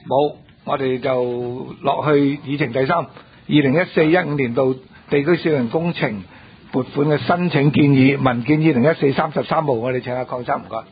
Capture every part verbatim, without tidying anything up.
冇，我哋就落去議程第三，二零一四一五年度地區小型工程撥款嘅申請建議文件二零一四三十三號，我哋請阿鄺生唔該。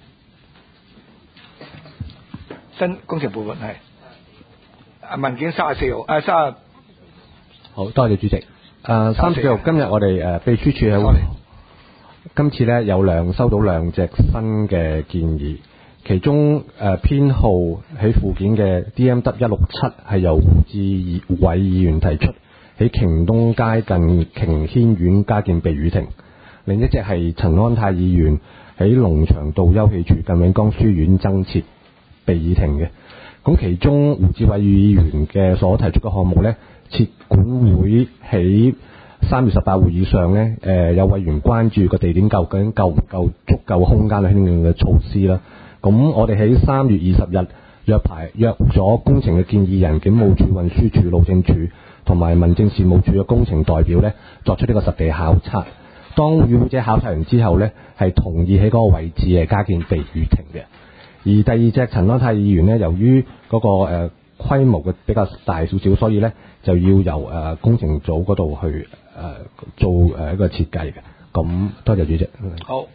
新工程撥款係啊文件三十四號啊三十。 好，多謝主席。誒三十四號今日我哋誒秘書處係今次咧有兩收到兩隻新嘅建議。其中誒、呃、編號喺附件嘅 D M W 一六七係由胡志偉議員提出，喺瓊東街近瓊軒苑加建避雨亭；另一隻係陳安泰議員喺龍翔道休憩處近永江書院增設避雨亭嘅。咁其中胡志偉議員嘅所提出嘅項目呢，設管會喺三月十八會議上呢，誒、呃、有委員關注個地點究竟夠唔夠足夠空間去應用嘅措施啦。咁我哋喺三月二十日約排約咗工程嘅建議人、警務處、運輸處、路政處同埋民政事務處嘅工程代表呢，作出呢個實地考察。當與會者考察完之後呢，係同意喺嗰個位置誒加建避雨亭嘅。而第二隻陳安泰議員呢，由於嗰、那個誒、呃、規模嘅比較大少少，所以呢就要由誒、呃、工程組嗰度去誒、呃、做誒一個設計嘅。咁多謝主席。 好。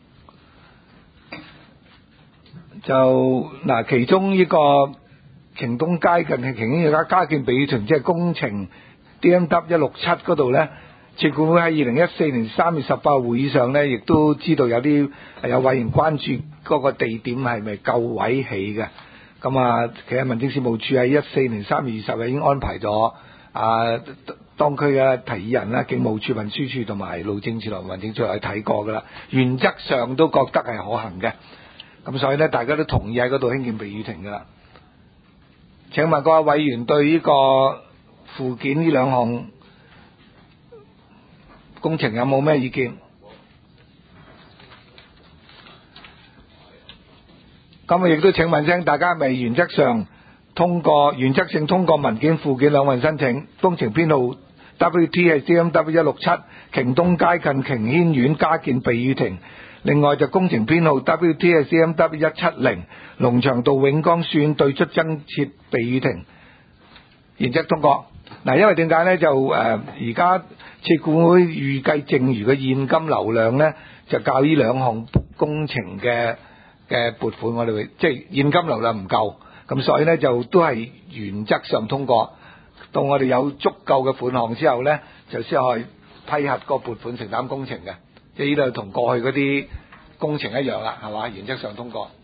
就嗱，其中呢個瓊東街近嘅瓊軒加建避雨亭，即係工程 D M W 一六七嗰度呢，設管會喺二零一四年三月十八號會議上呢，亦都知道有啲有委員關注嗰個地點係咪夠位起嘅。咁啊，其實民政事務處喺一四年三月二十日已經安排咗啊，當區嘅提議人啦、警務處、運輸處同埋路政處同民政處去睇過㗎啦，原則上都覺得係可行嘅。咁所以咧，大家都同意喺嗰度興建避雨亭噶啦。請問各位委員對呢個附件呢兩項工程有冇咩意見？咁我亦都請問聲大家係咪原則上通過原則性通過文件附件兩份申請？工程編號 W T 係 D M W 一六七，瓊東街近瓊軒苑加建避雨亭。另外就工程編號 W T 係 C M W 一七零，龍翔道永江書院對出增設避雨亭，原則通過。嗱，因為點解呢？就誒而家設管會預計剩餘嘅現金流量呢，就較呢兩項工程嘅嘅撥款，我哋會即係現金流量唔夠，咁所以呢，就都係原則上通過。到我哋有足夠嘅款項之後呢，就先可以批核個撥款承擔工程嘅。即係呢度同過去嗰啲工程一樣啦，係嘛？原則上通過。